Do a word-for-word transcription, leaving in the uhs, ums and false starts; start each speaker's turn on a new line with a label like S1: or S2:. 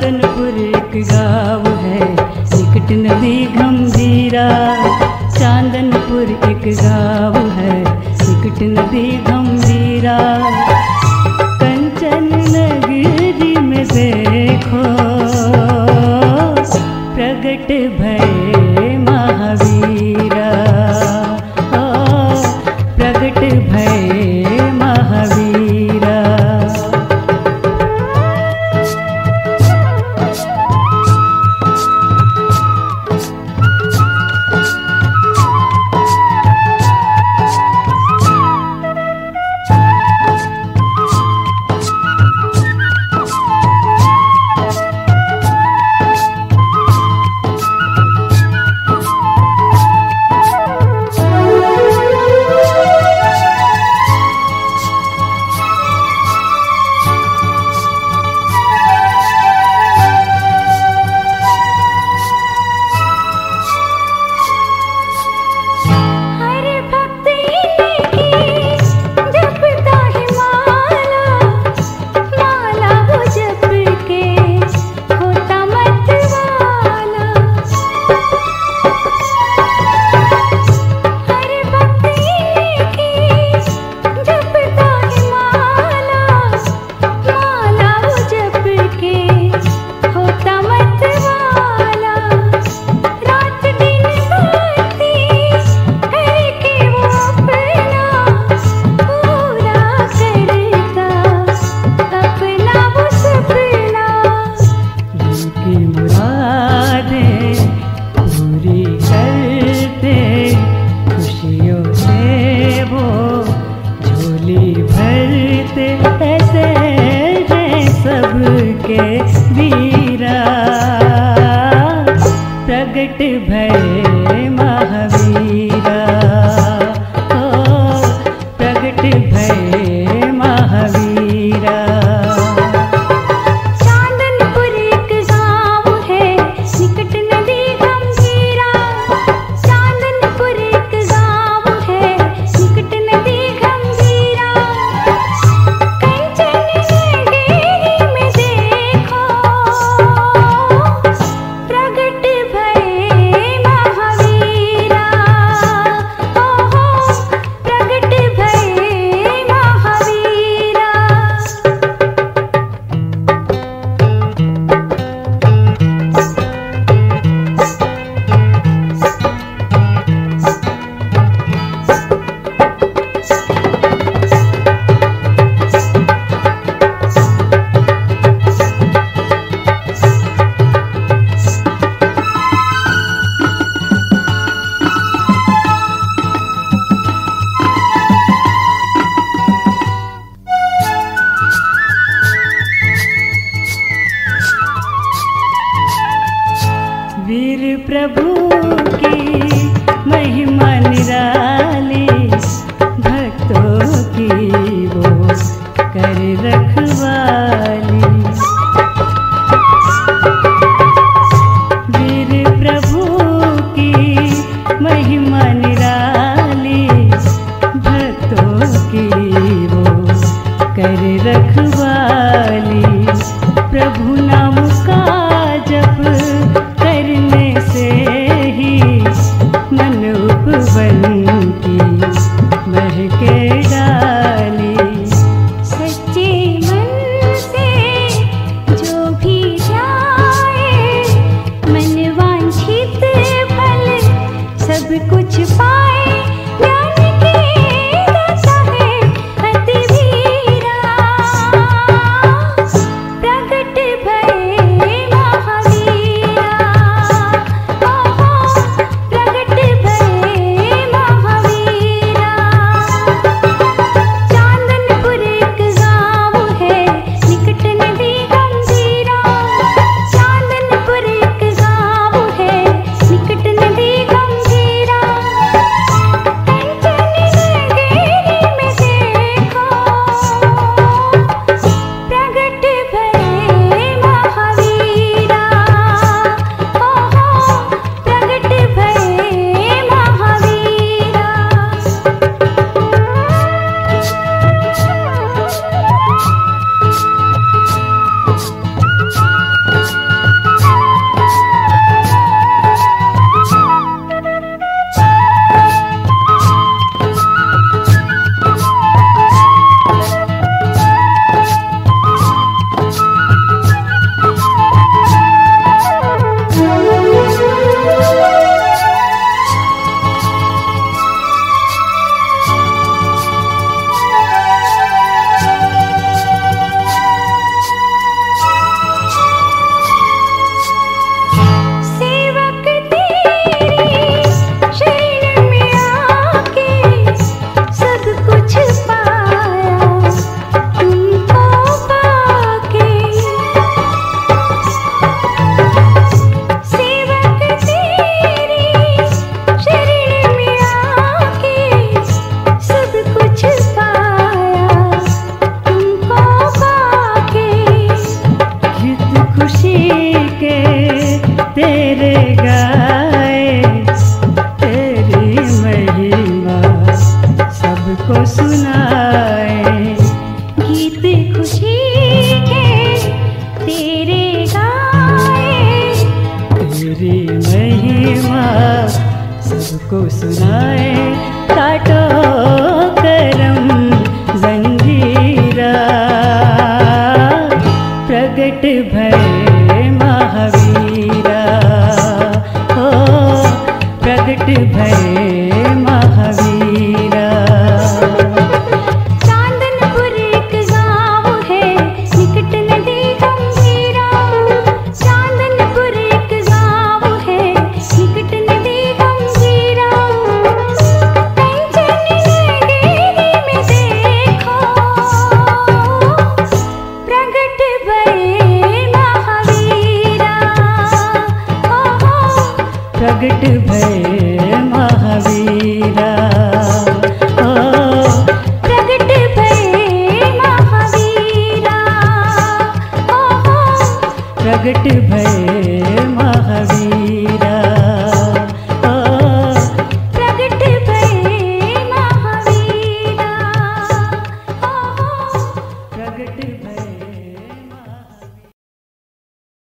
S1: चांदनपुर एक गाँव है, निकट नदी गंभीरा। चांदनपुर एक गाँव है, निकट नदी गंभीरा। कंचन नगरी में देखो प्रगट भय महावीरा। ओ प्रगट भय महावीरा। वीरा प्रगट भय महावीरा। ओ प्रगट भय महावीरा।
S2: चांदनपुर एक गाँव है, निकट नदी गंभीरा। चांदनपुर एक गाँव है, निकट नदी गंभीरा। कंचन नगरी में देखो प्रगट भय महावीरा। ओहो प्रगट भय महावीरा।
S1: वीर प्रभु की महिमा निराली, भक्तों की वो कर रखवाली। वीर प्रभु की महिमा निराली, भक्तों की वो कर रखवाली। प्रभु नाम का जप करने से ही मन उपवन की महके डाली।
S2: सच्चे मन
S1: सुनाए काटो करम जंजीरा। प्रगट भय महावीरा हो प्रगट भय महावीरा।
S2: चांदनपुर एक गाँव है निकट नदी गंभीरा। चांदनपुर एक गाँव है निकट नदी गंभीरा। कंचन नगरी में देखो प्रगट भय महावीरा। हो हो
S1: प्रगट भय महावीरा हो
S2: प्रगट भय महावीरा। हो हो
S1: प्रगट भय महावीरा।